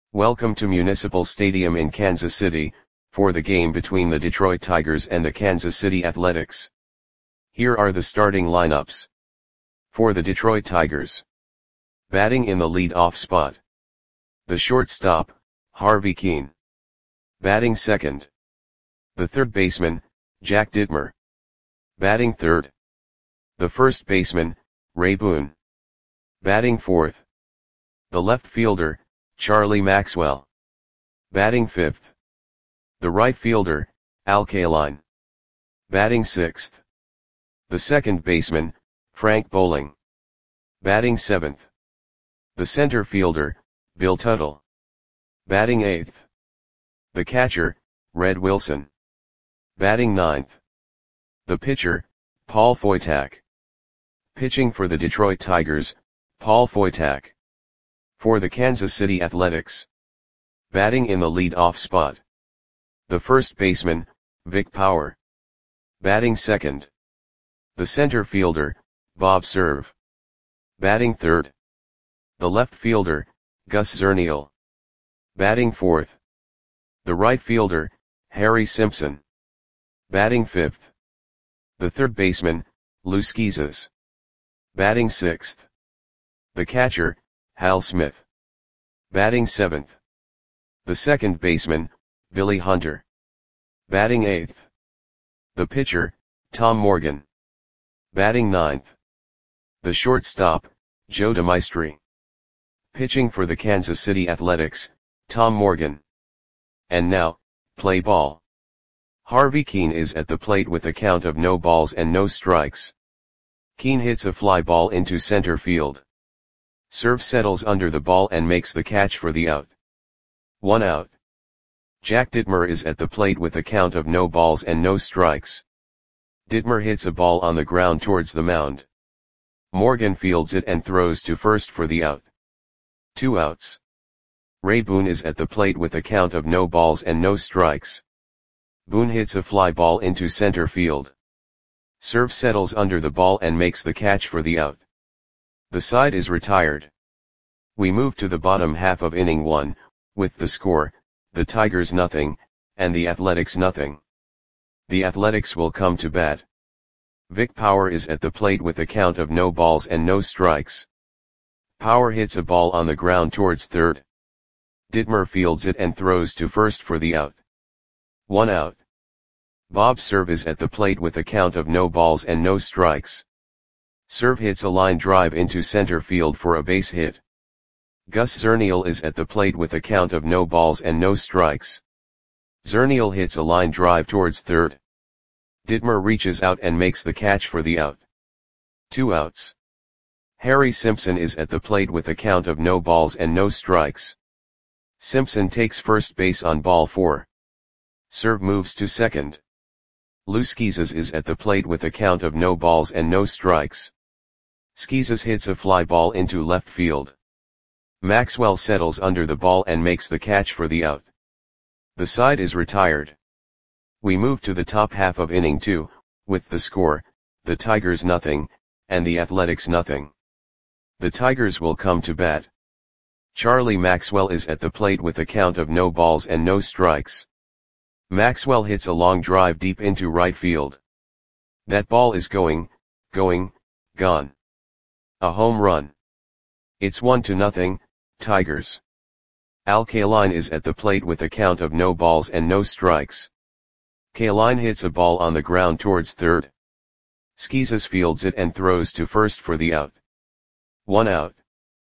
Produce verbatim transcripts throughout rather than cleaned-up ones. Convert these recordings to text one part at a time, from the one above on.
Welcome to Municipal Stadium in Kansas City, for the game between the Detroit Tigers and the Kansas City Athletics. Here are the starting lineups. For the Detroit Tigers. Batting in the lead-off spot. The shortstop, Harvey Kuenn. Batting second. The third baseman, Jack Dittmer. Batting third. The first baseman, Ray Boone. Batting fourth. The left fielder, Charlie Maxwell. Batting fifth. The right fielder, Al Kaline. Batting sixth. The second baseman, Frank Bowling. Batting seventh. The center fielder, Bill Tuttle. Batting eighth. The catcher, Red Wilson. Batting ninth. The pitcher, Paul Foytak. Pitching for the Detroit Tigers, Paul Foytak. For the Kansas City Athletics. Batting in the lead-off spot. The first baseman, Vic Power. Batting second. The center fielder, Bob Cerv. Batting third. The left fielder, Gus Zernial. Batting fourth. The right fielder, Harry Simpson. Batting fifth. The third baseman, Lou Schizas. Batting sixth. The catcher, Hal Smith. Batting seventh. The second baseman, Billy Hunter. Batting eighth. The pitcher, Tom Morgan. Batting ninth. The shortstop, Joe DeMaestri. Pitching for the Kansas City Athletics, Tom Morgan. And now, play ball. Harvey Kuenn is at the plate with a count of no balls and no strikes. Kuenn hits a fly ball into center field. Cerv settles under the ball and makes the catch for the out. One out. Jack Dittmer is at the plate with a count of no balls and no strikes. Dittmer hits a ball on the ground towards the mound. Morgan fields it and throws to first for the out. Two outs. Ray Boone is at the plate with a count of no balls and no strikes. Boone hits a fly ball into center field. Cerv settles under the ball and makes the catch for the out. The side is retired. We move to the bottom half of inning one, with the score, the Tigers nothing, and the Athletics nothing. The Athletics will come to bat. Vic Power is at the plate with a count of no balls and no strikes. Power hits a ball on the ground towards third. Dittmer fields it and throws to first for the out. One out. Bob Cerv is at the plate with a count of no balls and no strikes. Cerv hits a line drive into center field for a base hit. Gus Zernial is at the plate with a count of no balls and no strikes. Zernial hits a line drive towards third. Dittmer reaches out and makes the catch for the out. Two outs. Harry Simpson is at the plate with a count of no balls and no strikes. Simpson takes first base on ball four. Cerv moves to second. Lou Schizas is at the plate with a count of no balls and no strikes. Schizas hits a fly ball into left field. Maxwell settles under the ball and makes the catch for the out. The side is retired. We move to the top half of inning two, with the score, the Tigers nothing, and the Athletics nothing. The Tigers will come to bat. Charlie Maxwell is at the plate with a count of no balls and no strikes. Maxwell hits a long drive deep into right field. That ball is going, going, gone. A home run. It's one to nothing, Tigers. Al Kaline is at the plate with a count of no balls and no strikes. Kaline hits a ball on the ground towards third. Schizas fields it and throws to first for the out. One out.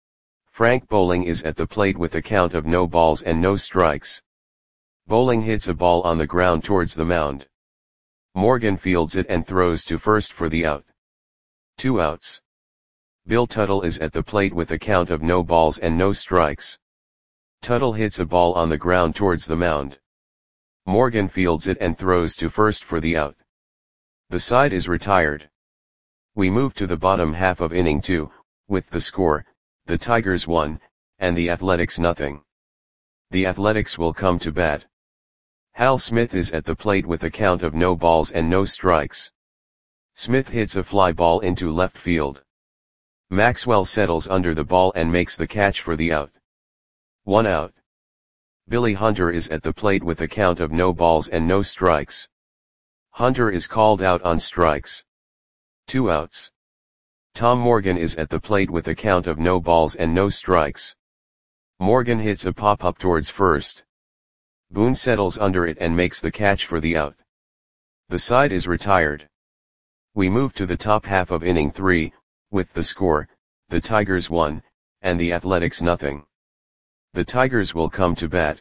Frank Bowling is at the plate with a count of no balls and no strikes. Bowling hits a ball on the ground towards the mound. Morgan fields it and throws to first for the out. Two outs. Bill Tuttle is at the plate with a count of no balls and no strikes. Tuttle hits a ball on the ground towards the mound. Morgan fields it and throws to first for the out. The side is retired. We move to the bottom half of inning two, with the score, the Tigers one, and the Athletics nothing. The Athletics will come to bat. Hal Smith is at the plate with a count of no balls and no strikes. Smith hits a fly ball into left field. Maxwell settles under the ball and makes the catch for the out. One out. Billy Hunter is at the plate with a count of no balls and no strikes. Hunter is called out on strikes. Two outs. Tom Morgan is at the plate with a count of no balls and no strikes. Morgan hits a pop-up towards first. Boone settles under it and makes the catch for the out. The side is retired. We move to the top half of inning three, with the score, the Tigers one, and the Athletics nothing. The Tigers will come to bat.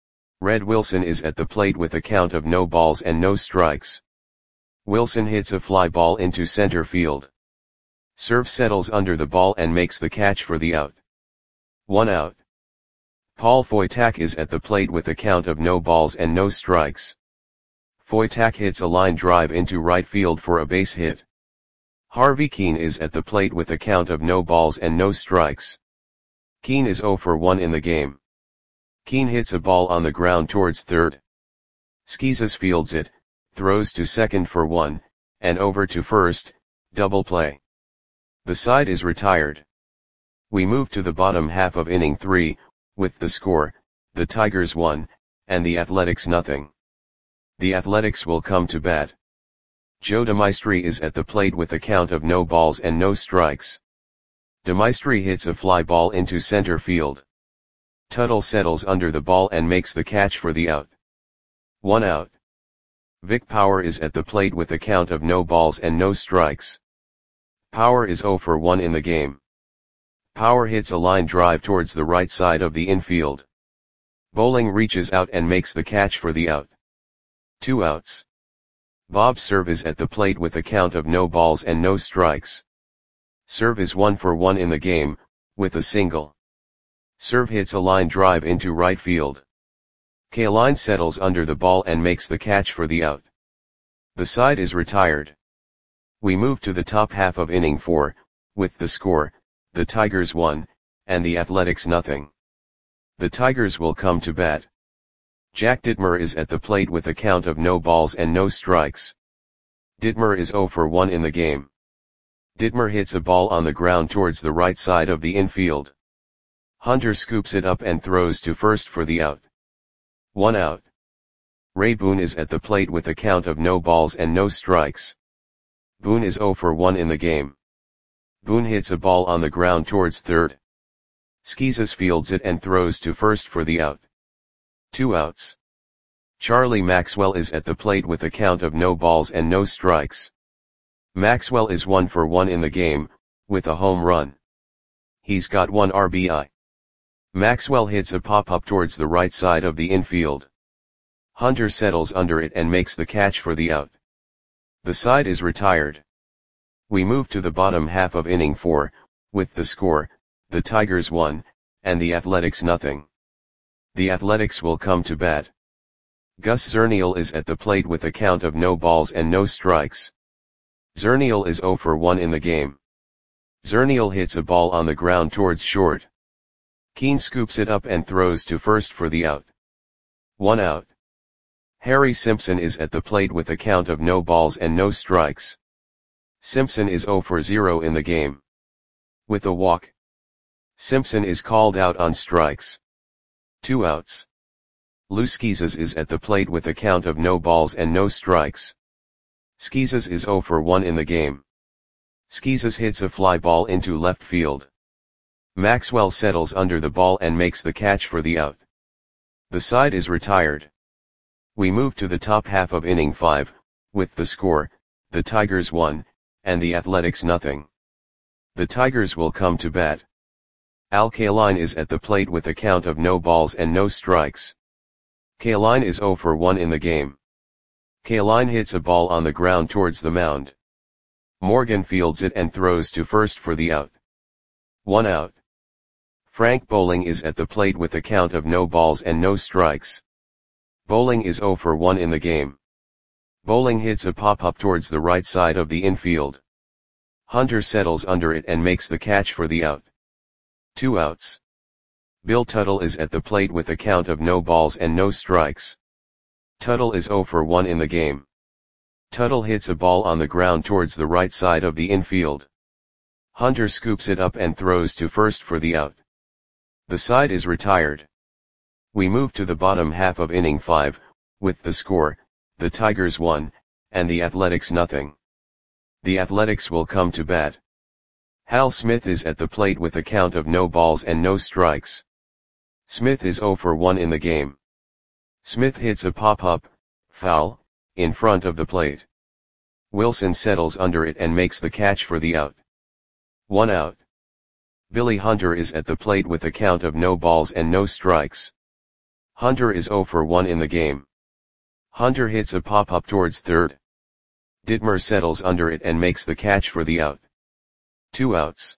Red Wilson is at the plate with a count of no balls and no strikes. Wilson hits a fly ball into center field. Serve settles under the ball and makes the catch for the out. One out. Paul Foytak is at the plate with a count of no balls and no strikes. Foytak hits a line drive into right field for a base hit. Harvey Keene is at the plate with a count of no balls and no strikes. Keene is oh for one in the game. Keene hits a ball on the ground towards third. Skeezes fields it, throws to second for one, and over to first, double play. The side is retired. We move to the bottom half of inning three, with the score, the Tigers one, and the Athletics nothing. The Athletics will come to bat. Joe DeMaestri is at the plate with a count of no balls and no strikes. DeMaestri hits a fly ball into center field. Tuttle settles under the ball and makes the catch for the out. One out. Vic Power is at the plate with a count of no balls and no strikes. Power is oh for one in the game. Power hits a line drive towards the right side of the infield. Bowling reaches out and makes the catch for the out. Two outs. Bob Cerv is at the plate with a count of no balls and no strikes. Cerv is one for one in the game, with a single. Cerv hits a line drive into right field. Kaline settles under the ball and makes the catch for the out. The side is retired. We move to the top half of inning four, with the score, the Tigers one, and the Athletics nothing. The Tigers will come to bat. Jack Dittmer is at the plate with a count of no balls and no strikes. Dittmer is oh for one in the game. Dittmer hits a ball on the ground towards the right side of the infield. Hunter scoops it up and throws to first for the out. One out. Ray Boone is at the plate with a count of no balls and no strikes. Boone is oh for one in the game. Boone hits a ball on the ground towards third. Skeezes fields it and throws to first for the out. Two outs. Charlie Maxwell is at the plate with a count of no balls and no strikes. Maxwell is one for one in the game, with a home run. He's got one R B I. Maxwell hits a pop-up towards the right side of the infield. Hunter settles under it and makes the catch for the out. The side is retired. We move to the bottom half of inning four, with the score, the Tigers one, and the Athletics nothing. The Athletics will come to bat. Gus Zernial is at the plate with a count of no balls and no strikes. Zernial is oh for one in the game. Zernial hits a ball on the ground towards short. Keene scoops it up and throws to first for the out. One out. Harry Simpson is at the plate with a count of no balls and no strikes. Simpson is oh for zero in the game. With a walk. Simpson is called out on strikes. Two outs. Lou Skeezes is at the plate with a count of no balls and no strikes. Skeezes is oh for one in the game. Skeezes hits a fly ball into left field. Maxwell settles under the ball and makes the catch for the out. The side is retired. We move to the top half of inning five, with the score, the Tigers one, and the Athletics nothing. The Tigers will come to bat. Al Kaline is at the plate with a count of no balls and no strikes. Kaline is oh for one in the game. Kaline hits a ball on the ground towards the mound. Morgan fields it and throws to first for the out. One out. Frank Bowling is at the plate with a count of no balls and no strikes. Bowling is oh for one in the game. Bowling hits a pop-up towards the right side of the infield. Hunter settles under it and makes the catch for the out. Two outs. Bill Tuttle is at the plate with a count of no balls and no strikes. Tuttle is oh for one in the game. Tuttle hits a ball on the ground towards the right side of the infield. Hunter scoops it up and throws to first for the out. The side is retired. We move to the bottom half of inning five, with the score, the Tigers one, and the Athletics nothing. The Athletics will come to bat. Hal Smith is at the plate with a count of no balls and no strikes. Smith is oh for one in the game. Smith hits a pop-up, foul, in front of the plate. Wilson settles under it and makes the catch for the out. One out. Billy Hunter is at the plate with a count of no balls and no strikes. Hunter is oh for one in the game. Hunter hits a pop-up towards third. Ditmer settles under it and makes the catch for the out. Two outs.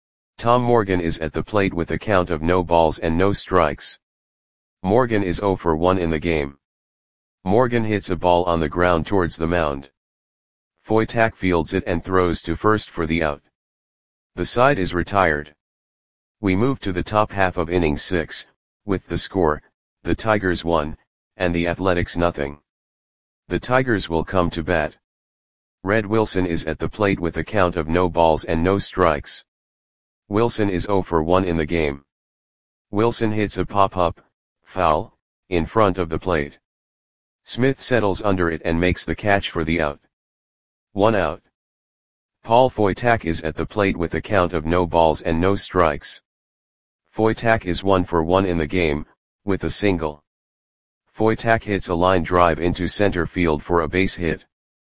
Tom Morgan is at the plate with a count of no balls and no strikes. Morgan is oh for one in the game. Morgan hits a ball on the ground towards the mound. Foytak fields it and throws to first for the out. The side is retired. We move to the top half of inning six, with the score, the Tigers one, and the Athletics nothing. The Tigers will come to bat. Red Wilson is at the plate with a count of no balls and no strikes. Wilson is oh for one in the game. Wilson hits a pop-up, foul, in front of the plate. Smith settles under it and makes the catch for the out. One out. Paul Foytak is at the plate with a count of no balls and no strikes. Foytak is one for one in the game, with a single. Foytak hits a line drive into center field for a base hit.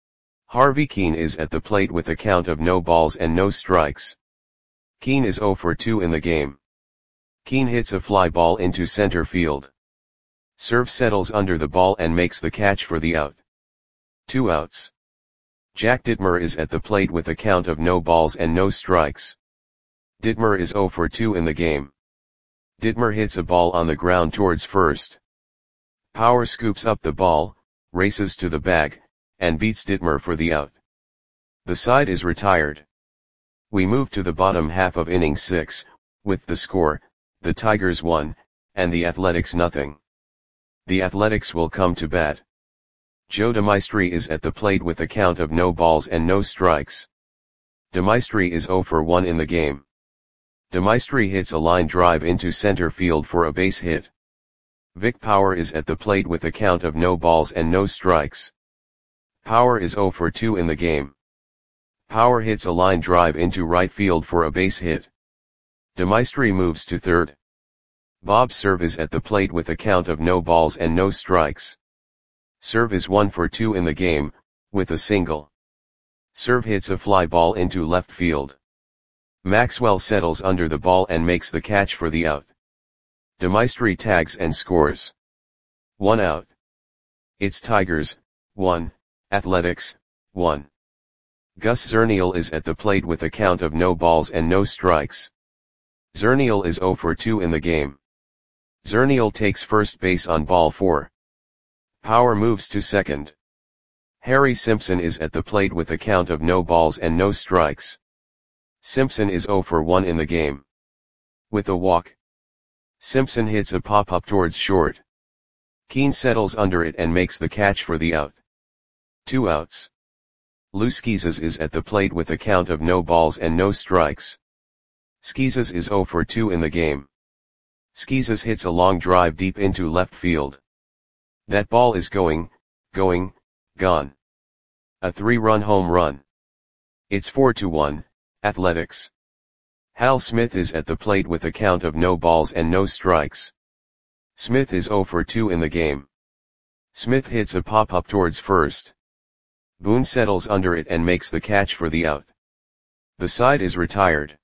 Harvey Keene is at the plate with a count of no balls and no strikes. Keene is oh for two in the game. Keene hits a fly ball into center field. Serve settles under the ball and makes the catch for the out. Two outs. Jack Ditmer is at the plate with a count of no balls and no strikes. Ditmer is oh for two in the game. Ditmer hits a ball on the ground towards first. Power scoops up the ball, races to the bag, and beats Ditmer for the out. The side is retired. We move to the bottom half of inning six, with the score, the Tigers one, and the Athletics nothing. The Athletics will come to bat. Joe DeMaestri is at the plate with a count of no balls and no strikes. DeMaestri is oh for one in the game. DeMaestri hits a line drive into center field for a base hit. Vic Power is at the plate with a count of no balls and no strikes. Power is oh for two in the game. Power hits a line drive into right field for a base hit. DeMaestri moves to third. Bob Cerv is at the plate with a count of no balls and no strikes. Cerv is one for two in the game, with a single. Cerv hits a fly ball into left field. Maxwell settles under the ball and makes the catch for the out. DeMaestri tags and scores. One out. It's Tigers, one, Athletics, one. Gus Zernial is at the plate with a count of no balls and no strikes. Zernial is oh for two in the game. Zernial takes first base on ball four. Power moves to second. Harry Simpson is at the plate with a count of no balls and no strikes. Simpson is oh for one in the game. With a walk. Simpson hits a pop-up towards short. Keene settles under it and makes the catch for the out. Two outs. Lou Schizas is at the plate with a count of no balls and no strikes. Schizas is oh for two in the game. Schizas hits a long drive deep into left field. That ball is going, going, gone. A three-run home run. It's four to one, Athletics. Hal Smith is at the plate with a count of no balls and no strikes. Smith is oh for two in the game. Smith hits a pop-up towards first. Boone settles under it and makes the catch for the out. The side is retired.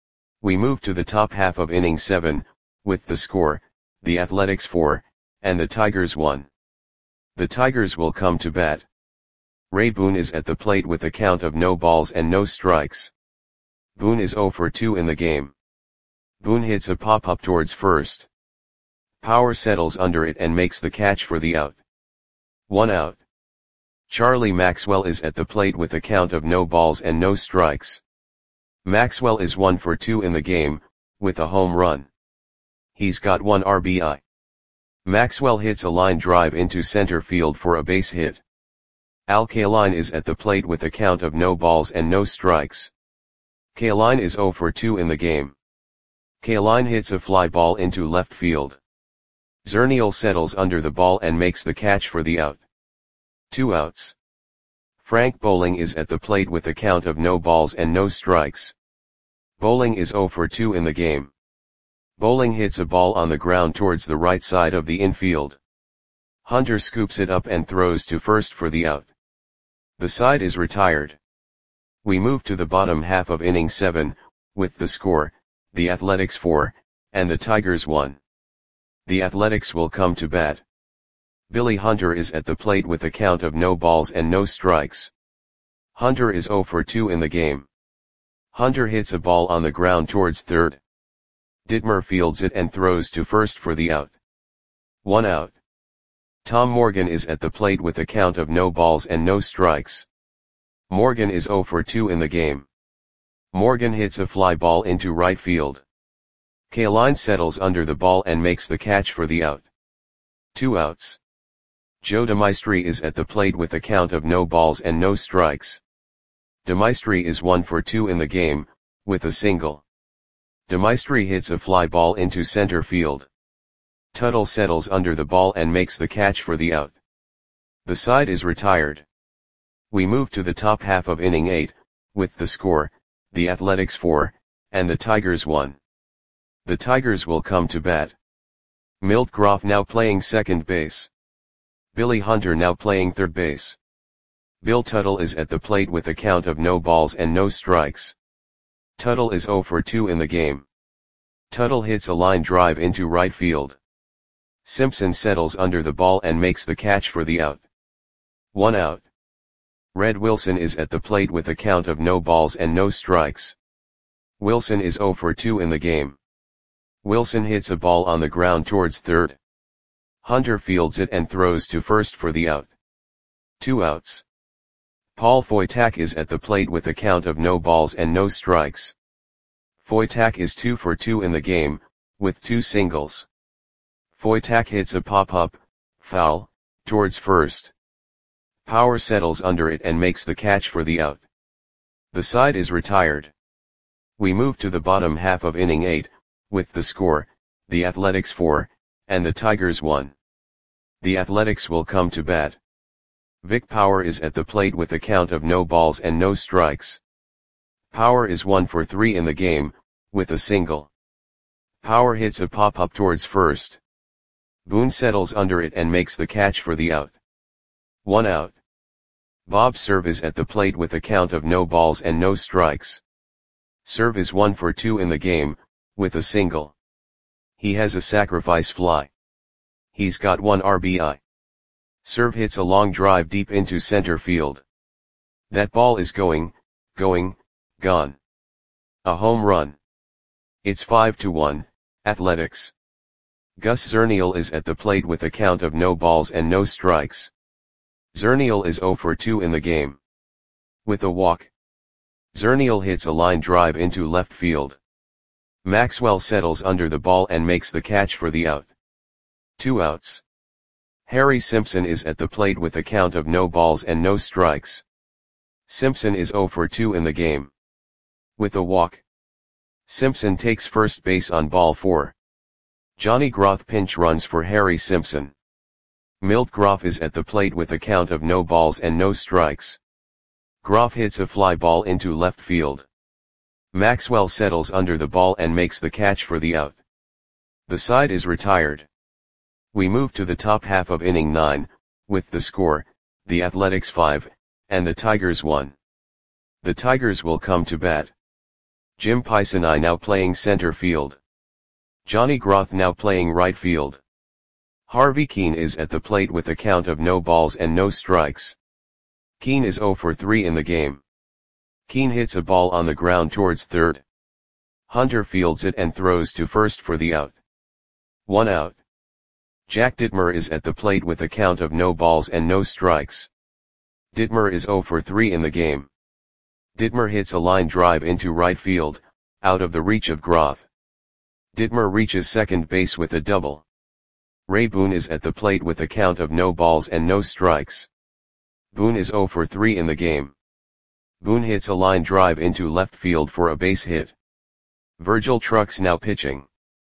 We move to the top half of inning seven, with the score, the Athletics four, and the Tigers one. The Tigers will come to bat. Ray Boone is at the plate with a count of no balls and no strikes. Boone is oh for two in the game. Boone hits a pop-up towards first. Power settles under it and makes the catch for the out. One out. Charlie Maxwell is at the plate with a count of no balls and no strikes. Maxwell is one for two in the game, with a home run. He's got one R B I. Maxwell hits a line drive into center field for a base hit. Al Kaline is at the plate with a count of no balls and no strikes. Kaline is oh for two in the game. Kaline hits a fly ball into left field. Zernial settles under the ball and makes the catch for the out. Two outs. Frank Bowling is at the plate with a count of no balls and no strikes. Bowling is zero for two in the game. Bowling hits a ball on the ground towards the right side of the infield. Hunter scoops it up and throws to first for the out. The side is retired. We move to the bottom half of inning seven, with the score, the Athletics four, and the Tigers one. The Athletics will come to bat. Billy Hunter is at the plate with a count of no balls and no strikes. Hunter is zero for two in the game. Hunter hits a ball on the ground towards third. Dittmer fields it and throws to first for the out. One out. Tom Morgan is at the plate with a count of no balls and no strikes. Morgan is zero for two in the game. Morgan hits a fly ball into right field. Kaline settles under the ball and makes the catch for the out. Two outs. Joe DeMaestri is at the plate with a count of no balls and no strikes. DeMaestri is one for two in the game, with a single. DeMaestri hits a fly ball into center field. Tuttle settles under the ball and makes the catch for the out. The side is retired. We move to the top half of inning eight, with the score, the Athletics four, and the Tigers one. The Tigers will come to bat. Milt Groff now playing second base. Billy Hunter now playing third base. Bill Tuttle is at the plate with a count of no balls and no strikes. Tuttle is zero for two in the game. Tuttle hits a line drive into right field. Simpson settles under the ball and makes the catch for the out. One out. Red Wilson is at the plate with a count of no balls and no strikes. Wilson is zero for two in the game. Wilson hits a ball on the ground towards third. Hunter fields it and throws to first for the out. Two outs. Paul Foytak is at the plate with a count of no balls and no strikes. Foytak is two for two in the game, with two singles. Foytak hits a pop-up, foul, towards first. Power settles under it and makes the catch for the out. The side is retired. We move to the bottom half of inning eight, with the score, the Athletics four, and the Tigers one. The Athletics will come to bat. Vic Power is at the plate with a count of no balls and no strikes. Power is one for three in the game, with a single. Power hits a pop-up towards first. Boone settles under it and makes the catch for the out. One out. Bob Cerv is at the plate with a count of no balls and no strikes. Cerv is one for two in the game, with a single. He has a sacrifice fly. He's got one R B I. Cerv hits a long drive deep into center field. That ball is going, going, gone. A home run. It's five to one, Athletics. Gus Zernial is at the plate with a count of no balls and no strikes. Zernial is zero for two in the game. With a walk. Zernial hits a line drive into left field. Maxwell settles under the ball and makes the catch for the out. Two outs. Harry Simpson is at the plate with a count of no balls and no strikes. Simpson is zero for two in the game. With a walk. Simpson takes first base on ball four. Johnny Groth pinch runs for Harry Simpson. Milt Groff is at the plate with a count of no balls and no strikes. Groff hits a fly ball into left field. Maxwell settles under the ball and makes the catch for the out. The side is retired. We move to the top half of inning nine, with the score, the Athletics five, and the Tigers one. The Tigers will come to bat. Jim Pisani now playing center field. Johnny Groth now playing right field. Harvey Keene is at the plate with a count of no balls and no strikes. Keene is zero for three in the game. Keene hits a ball on the ground towards third. Hunter fields it and throws to first for the out. One out. Jack Dittmer is at the plate with a count of no balls and no strikes. Dittmer is zero for three in the game. Dittmer hits a line drive into right field, out of the reach of Groth. Dittmer reaches second base with a double. Ray Boone is at the plate with a count of no balls and no strikes. Boone is zero for three in the game. Boone hits a line drive into left field for a base hit. Virgil Trucks now pitching.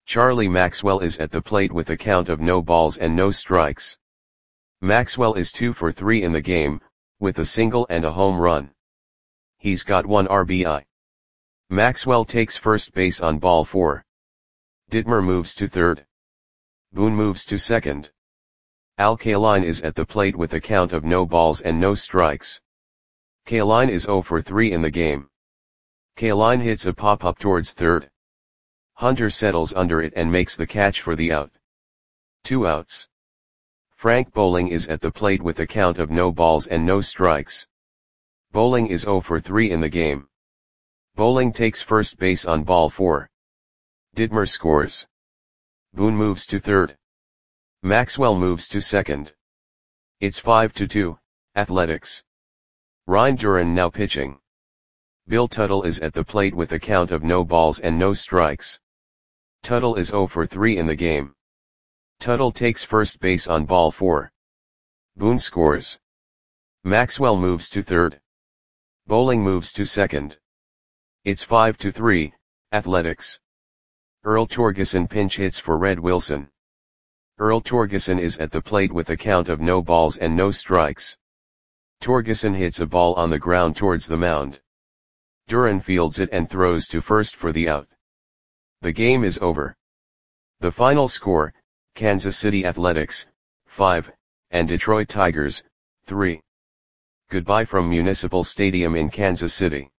Charlie Maxwell is at the plate with a count of no balls and no strikes. Maxwell is two for three in the game, with a single and a home run. He's got one R B I. Maxwell takes first base on ball four. Ditmer moves to third. Boone moves to second. Al Kaline is at the plate with a count of no balls and no strikes. Kaline is zero for three in the game. Kaline hits a pop-up towards third. Hunter settles under it and makes the catch for the out. Two outs. Frank Bowling is at the plate with a count of no balls and no strikes. Bowling is zero for three in the game. Bowling takes first base on ball four. Ditmer scores. Boone moves to third. Maxwell moves to second. It's five to two, Athletics. Ryan Duran now pitching. Bill Tuttle is at the plate with a count of no balls and no strikes. Tuttle is zero for three in the game. Tuttle takes first base on ball four. Boone scores. Maxwell moves to third. Bowling moves to second. It's five to three, Athletics. Earl Torgeson pinch hits for Red Wilson. Earl Torgeson is at the plate with a count of no balls and no strikes. Torgeson hits a ball on the ground towards the mound. Duran fields it and throws to first for the out. The game is over. The final score, Kansas City Athletics, five, and Detroit Tigers, three. Goodbye from Municipal Stadium in Kansas City.